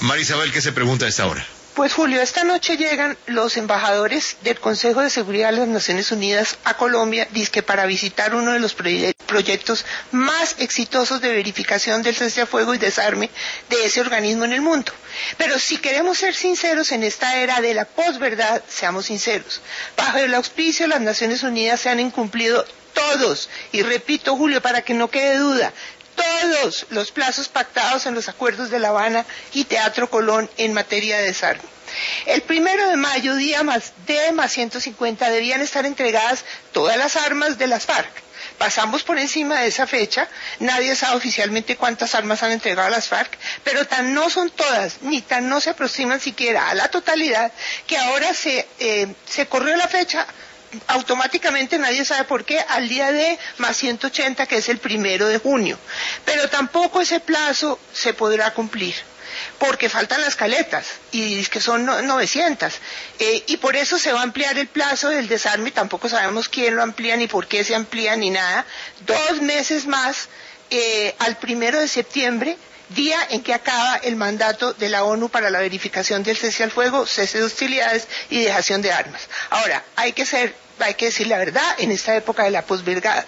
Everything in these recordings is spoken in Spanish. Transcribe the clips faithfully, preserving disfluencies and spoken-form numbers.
Marisabel, ¿qué se pregunta a esta hora? Pues Julio, esta noche llegan los embajadores del Consejo de Seguridad de las Naciones Unidas a Colombia, dizque para visitar uno de los proye proyectos más exitosos de verificación del cese al fuego y desarme de ese organismo en el mundo. Pero si queremos ser sinceros en esta era de la posverdad, seamos sinceros. Bajo el auspicio de las Naciones Unidas se han incumplido todos, y repito Julio, para que no quede duda, todos los plazos pactados en los acuerdos de La Habana y Teatro Colón en materia de desarme. El primero de mayo, día más D más ciento cincuenta, debían estar entregadas todas las armas de las FARC. Pasamos por encima de esa fecha, nadie sabe oficialmente cuántas armas han entregado a las FARC, pero tan no son todas, ni tan no se aproximan siquiera a la totalidad, que ahora se, eh, se corrió la fecha automáticamente, nadie sabe por qué, al día D más ciento ochenta, que es el primero de junio. Pero tampoco ese plazo se podrá cumplir, porque faltan las caletas, y es que son novecientas, eh, y por eso se va a ampliar el plazo del desarme, tampoco sabemos quién lo amplía, ni por qué se amplía, ni nada, dos meses más, eh, al primero de septiembre, día en que acaba el mandato de la ONU para la verificación del cese al fuego, cese de hostilidades y dejación de armas. Ahora, hay que ser hay que decir la verdad en esta época de la posverdad.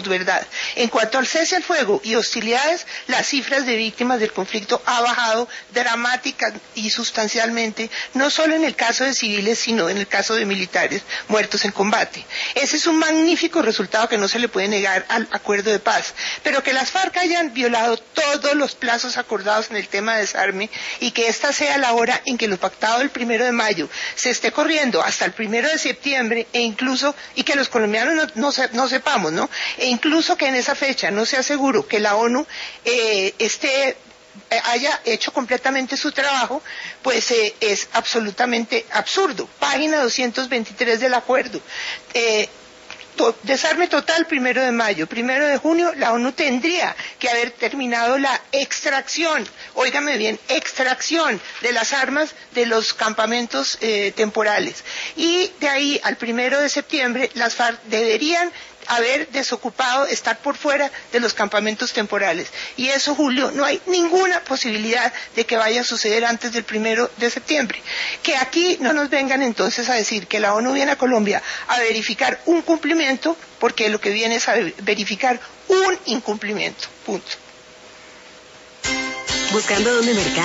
En cuanto al cese al fuego y hostilidades, las cifras de víctimas del conflicto ha bajado dramática y sustancialmente, no solo en el caso de civiles, sino en el caso de militares muertos en combate. Ese es un magnífico resultado que no se le puede negar al acuerdo de paz, pero que las FARC hayan violado todos los plazos acordados en el tema de desarme y que esta sea la hora en que lo pactado el primero de mayo se esté corriendo hasta el primero de septiembre e incluso y que los colombianos no, no, se, no sepamos, ¿no? E incluso que en esa fecha no sea seguro que la ONU eh, esté haya hecho completamente su trabajo, pues eh, es absolutamente absurdo. Página doscientos veintitrés del acuerdo. Eh, To desarme total primero de mayo, primero de junio, la ONU tendría que haber terminado la extracción, óigame bien, extracción de las armas de los campamentos eh, temporales. Y de ahí al primero de septiembre, las FARC deberían haber desocupado, estar por fuera de los campamentos temporales. Y eso, Julio, no hay ninguna posibilidad de que vaya a suceder antes del primero de septiembre. Que aquí no nos vengan entonces a decir que la ONU viene a Colombia a verificar un cumplimiento, porque lo que viene es a verificar un incumplimiento. Punto. Buscando dónde mercar.